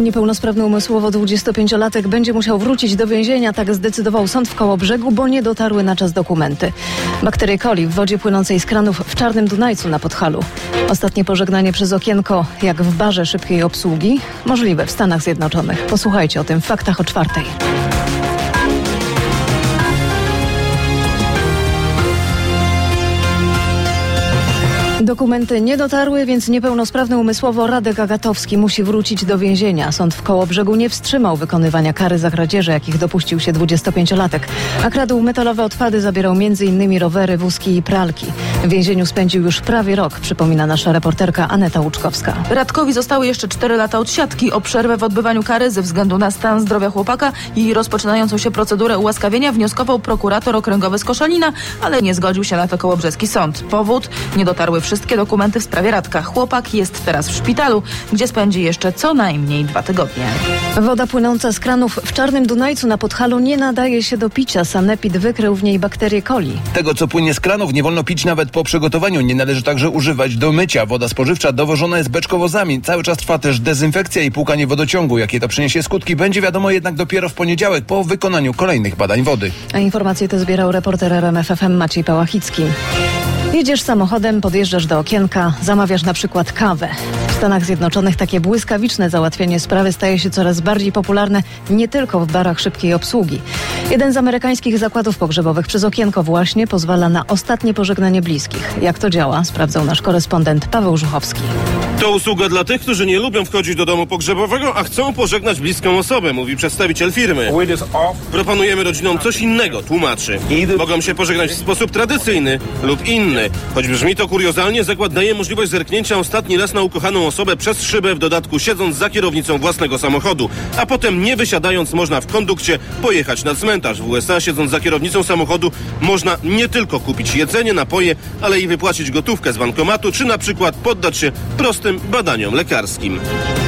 Niepełnosprawny umysłowo 25-latek będzie musiał wrócić do więzienia, tak zdecydował sąd w Kołobrzegu, bo nie dotarły na czas dokumenty. Bakterie coli w wodzie płynącej z kranów w Czarnym Dunajcu na Podhalu. Ostatnie pożegnanie przez okienko, jak w barze szybkiej obsługi, możliwe w Stanach Zjednoczonych. Posłuchajcie o tym w Faktach o 4:00. Dokumenty nie dotarły, więc niepełnosprawny umysłowo Radek Agatowski musi wrócić do więzienia. Sąd w Kołobrzegu nie wstrzymał wykonywania kary za kradzieże, jakich dopuścił się 25-latek. A kradł metalowe odpady, zabierał m.in. rowery, wózki i pralki. W więzieniu spędził już prawie rok, przypomina nasza reporterka Aneta Łuczkowska. Radkowi zostały jeszcze 4 lata odsiadki. O przerwę w odbywaniu kary ze względu na stan zdrowia chłopaka i rozpoczynającą się procedurę ułaskawienia wnioskował prokurator okręgowy z Koszalina, ale nie zgodził się na to kołobrzeski sąd. Powód: nie dotarły wszystkie dokumenty w sprawie Radka. Chłopak jest teraz w szpitalu, gdzie spędzi jeszcze co najmniej 2 tygodnie. Woda płynąca z kranów w Czarnym Dunajcu na Podhalu nie nadaje się do picia. Sanepid wykrył w niej bakterie coli. Tego, co płynie z kranów, nie wolno pić nawet po przygotowaniu. Nie należy także używać do mycia. Woda spożywcza dowożona jest beczkowozami. Cały czas trwa też dezynfekcja i płukanie wodociągu. Jakie to przyniesie skutki, będzie wiadomo jednak dopiero w poniedziałek, po wykonaniu kolejnych badań wody. A informacje te zbierał reporter RMF FM Maciej Pałachicki. Jedziesz samochodem, podjeżdżasz do okienka, zamawiasz na przykład kawę. W Stanach Zjednoczonych takie błyskawiczne załatwienie sprawy staje się coraz bardziej popularne nie tylko w barach szybkiej obsługi. Jeden z amerykańskich zakładów pogrzebowych przez okienko właśnie pozwala na ostatnie pożegnanie bliskich. Jak to działa, sprawdzał nasz korespondent Paweł Żuchowski. To usługa dla tych, którzy nie lubią wchodzić do domu pogrzebowego, a chcą pożegnać bliską osobę, mówi przedstawiciel firmy. Proponujemy rodzinom coś innego, tłumaczy. Mogą się pożegnać w sposób tradycyjny lub inny. Choć brzmi to kuriozalnie, zakład daje możliwość zerknięcia ostatni raz na ukochaną osobę przez szybę, w dodatku siedząc za kierownicą własnego samochodu. A potem nie wysiadając można w kondukcie pojechać na cmentarz. W USA siedząc za kierownicą samochodu można nie tylko kupić jedzenie, napoje, ale i wypłacić gotówkę z bankomatu, czy na przykład poddać się prostym badaniom lekarskim.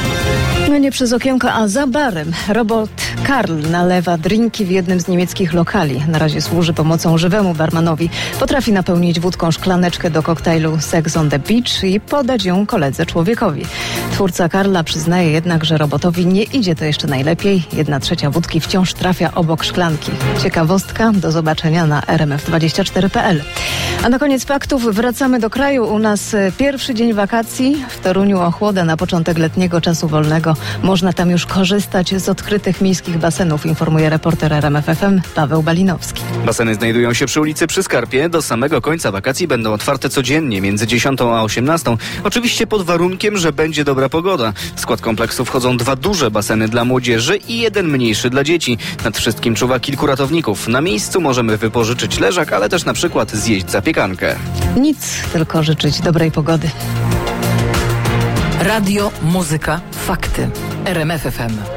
No nie przez okienko, a za barem. Robot Karl nalewa drinki w jednym z niemieckich lokali. Na razie służy pomocą żywemu barmanowi. Potrafi napełnić wódką szklaneczkę do koktajlu Sex on the Beach i podać ją koledze człowiekowi. Twórca Karla przyznaje jednak, że robotowi nie idzie to jeszcze najlepiej. 1/3 wódki wciąż trafia obok szklanki. Ciekawostka, do zobaczenia na rmf24.pl. A na koniec faktów wracamy do kraju. U nas pierwszy dzień wakacji. W Toruniu ochłoda na początek letniego czasu wolnego. Można tam już korzystać z odkrytych miejskich basenów, informuje reporter RMF FM Paweł Balinowski. Baseny znajdują się przy ulicy Przy Skarpie. Do samego końca wakacji będą otwarte codziennie między 10 a 18. Oczywiście pod warunkiem, że będzie dobra pogoda. W skład kompleksu wchodzą 2 duże baseny dla młodzieży i 1 mniejszy dla dzieci. Nad wszystkim czuwa kilku ratowników. Na miejscu możemy wypożyczyć leżak, ale też na przykład zjeść zapiekankę. Nic, tylko życzyć dobrej pogody. Radio, muzyka, fakty. RMF FM.